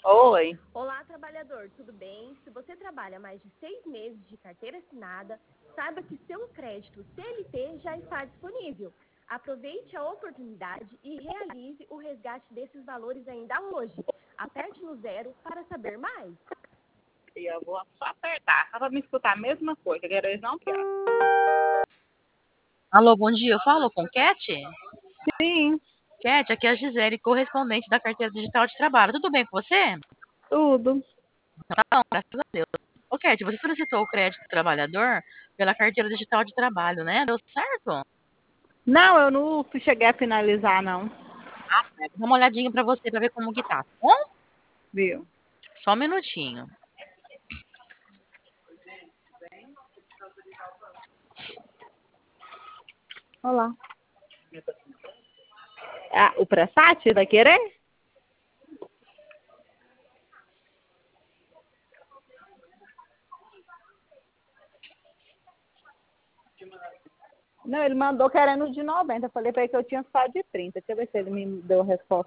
Oi. Olá, trabalhador, tudo bem? Se você trabalha mais de 6 meses de carteira assinada, saiba que seu crédito CLT já está disponível. Aproveite a oportunidade e realize o resgate desses valores ainda hoje. Aperte no 0 para saber mais. E eu vou só apertar, só pra me escutar a mesma coisa, que eles não querem. Alô, bom dia. Eu falo com Cat? Sim, Cat, aqui é a Gisele, correspondente da carteira digital de trabalho. Tudo bem com você? tudo. Tá bom, graças a Deus. Ô, Cat, você solicitou o crédito do trabalhador pela carteira digital de trabalho, né? Deu certo? Não, eu não cheguei a finalizar, não. Vou dar uma olhadinha pra você pra ver como que tá bom? Viu? Só um minutinho. Olá. Ah, o Pressat vai querer? Não, ele mandou querendo de 90. Eu falei pra ele que eu tinha só de 30. Deixa eu ver se ele me deu a resposta.